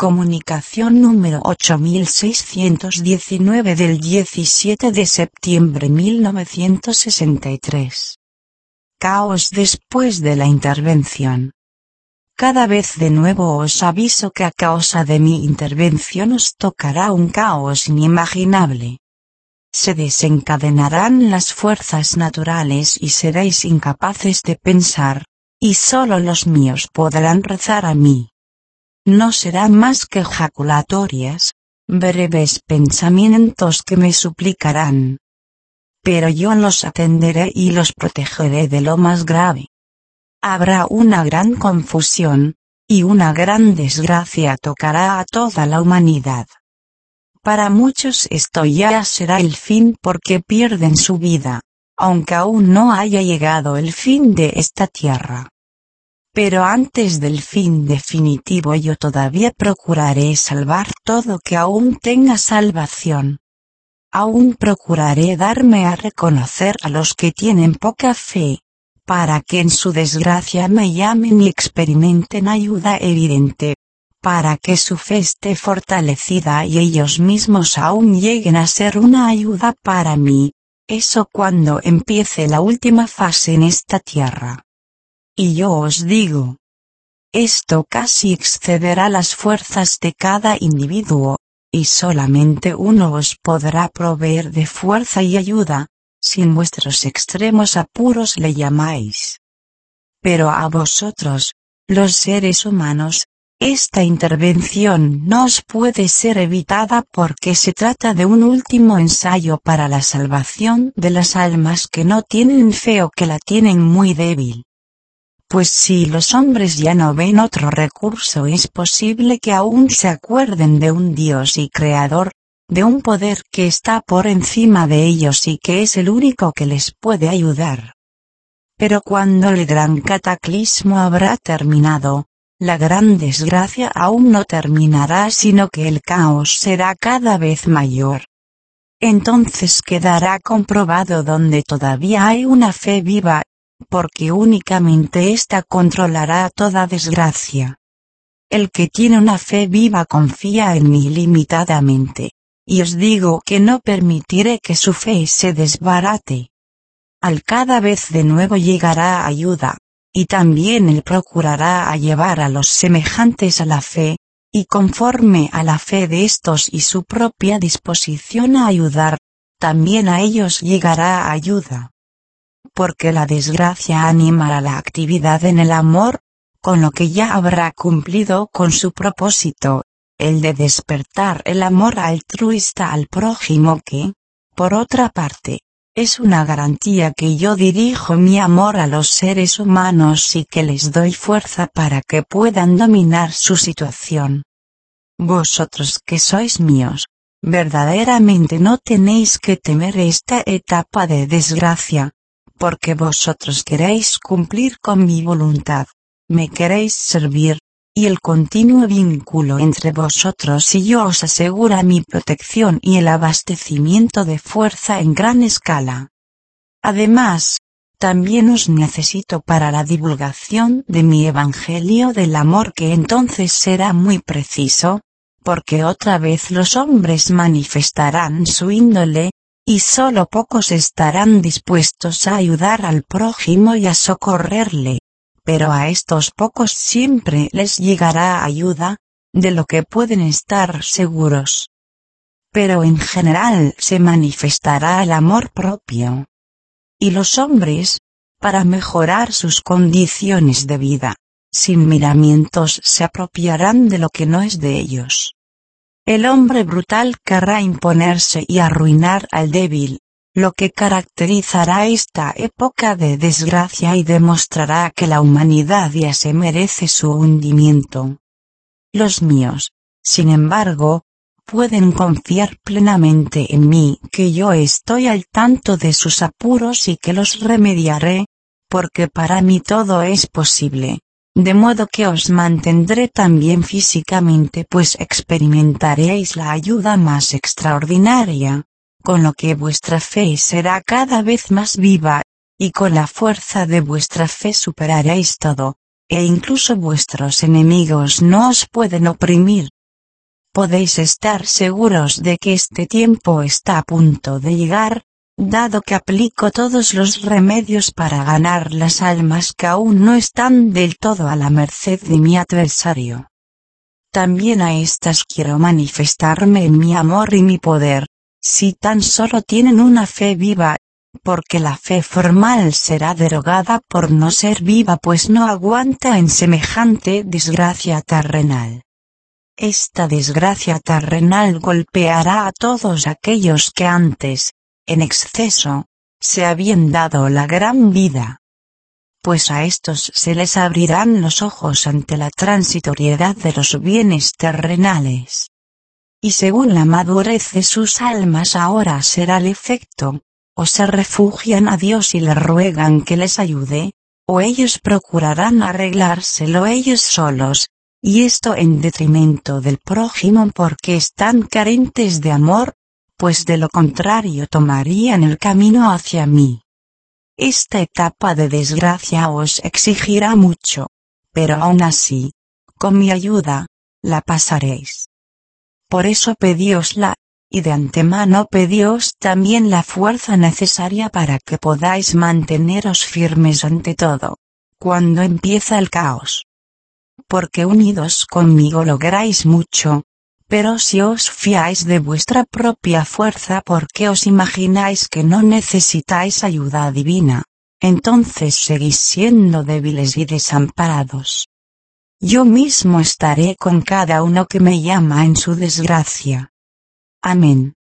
Comunicación número 8619 del 17 de septiembre 1963. Caos después de la intervención. Cada vez de nuevo os aviso que a causa de mi intervención os tocará un caos inimaginable. Se desencadenarán las fuerzas naturales y seréis incapaces de pensar, y solo los míos podrán rezar a mí. No serán más que ejaculatorias, breves pensamientos que me suplicarán. Pero yo los atenderé y los protegeré de lo más grave. Habrá una gran confusión, y una gran desgracia tocará a toda la humanidad. Para muchos esto ya será el fin porque pierden su vida, aunque aún no haya llegado el fin de esta tierra. Pero antes del fin definitivo yo todavía procuraré salvar todo que aún tenga salvación. Aún procuraré darme a reconocer a los que tienen poca fe, para que en su desgracia me llamen y experimenten ayuda evidente, para que su fe esté fortalecida y ellos mismos aún lleguen a ser una ayuda para mí, eso cuando empiece la última fase en esta tierra. Y yo os digo, esto casi excederá las fuerzas de cada individuo, y solamente uno os podrá proveer de fuerza y ayuda, si en vuestros extremos apuros le llamáis. Pero a vosotros, los seres humanos, esta intervención no os puede ser evitada porque se trata de un último ensayo para la salvación de las almas que no tienen fe o que la tienen muy débil. Pues si los hombres ya no ven otro recurso, es posible que aún se acuerden de un Dios y Creador, de un poder que está por encima de ellos y que es el único que les puede ayudar. Pero cuando el gran cataclismo habrá terminado, la gran desgracia aún no terminará, sino que el caos será cada vez mayor. Entonces quedará comprobado donde todavía hay una fe viva, porque únicamente ésta controlará toda desgracia. El que tiene una fe viva confía en mí ilimitadamente, y os digo que no permitiré que su fe se desbarate. Al cada vez de nuevo llegará ayuda, y también él procurará a llevar a los semejantes a la fe, y conforme a la fe de estos y su propia disposición a ayudar, también a ellos llegará ayuda. Porque la desgracia animará la actividad en el amor, con lo que ya habrá cumplido con su propósito, el de despertar el amor altruista al prójimo que, por otra parte, es una garantía que yo dirijo mi amor a los seres humanos y que les doy fuerza para que puedan dominar su situación. Vosotros que sois míos, verdaderamente no tenéis que temer esta etapa de desgracia, porque vosotros queréis cumplir con mi voluntad, me queréis servir, y el continuo vínculo entre vosotros y yo os asegura mi protección y el abastecimiento de fuerza en gran escala. Además, también os necesito para la divulgación de mi evangelio del amor, que entonces será muy preciso, porque otra vez los hombres manifestarán su índole, y solo pocos estarán dispuestos a ayudar al prójimo y a socorrerle, pero a estos pocos siempre les llegará ayuda, de lo que pueden estar seguros. Pero en general se manifestará el amor propio. Y los hombres, para mejorar sus condiciones de vida, sin miramientos se apropiarán de lo que no es de ellos. El hombre brutal querrá imponerse y arruinar al débil, lo que caracterizará esta época de desgracia y demostrará que la humanidad ya se merece su hundimiento. Los míos, sin embargo, pueden confiar plenamente en mí, que yo estoy al tanto de sus apuros y que los remediaré, porque para mí todo es posible. De modo que os mantendré también físicamente, pues experimentaréis la ayuda más extraordinaria, con lo que vuestra fe será cada vez más viva, y con la fuerza de vuestra fe superaréis todo, e incluso vuestros enemigos no os pueden oprimir, podéis estar seguros de que este tiempo está a punto de llegar, dado que aplico todos los remedios para ganar las almas que aún no están del todo a la merced de mi adversario. También a estas quiero manifestarme en mi amor y mi poder, si tan solo tienen una fe viva, porque la fe formal será derogada por no ser viva, pues no aguanta en semejante desgracia terrenal. Esta desgracia terrenal golpeará a todos aquellos que antes, en exceso, se habían dado la gran vida. Pues a estos se les abrirán los ojos ante la transitoriedad de los bienes terrenales. Y según la madurez de sus almas ahora será el efecto, o se refugian a Dios y le ruegan que les ayude, o ellos procurarán arreglárselo ellos solos, y esto en detrimento del prójimo porque están carentes de amor, pues de lo contrario tomarían el camino hacia mí. Esta etapa de desgracia os exigirá mucho, pero aún así, con mi ayuda, la pasaréis. Por eso pedíosla, y de antemano pedíos también la fuerza necesaria para que podáis manteneros firmes ante todo, cuando empieza el caos. Porque unidos conmigo lográis mucho, pero si os fiáis de vuestra propia fuerza porque os imagináis que no necesitáis ayuda divina, entonces seguís siendo débiles y desamparados. Yo mismo estaré con cada uno que me llama en su desgracia. Amén.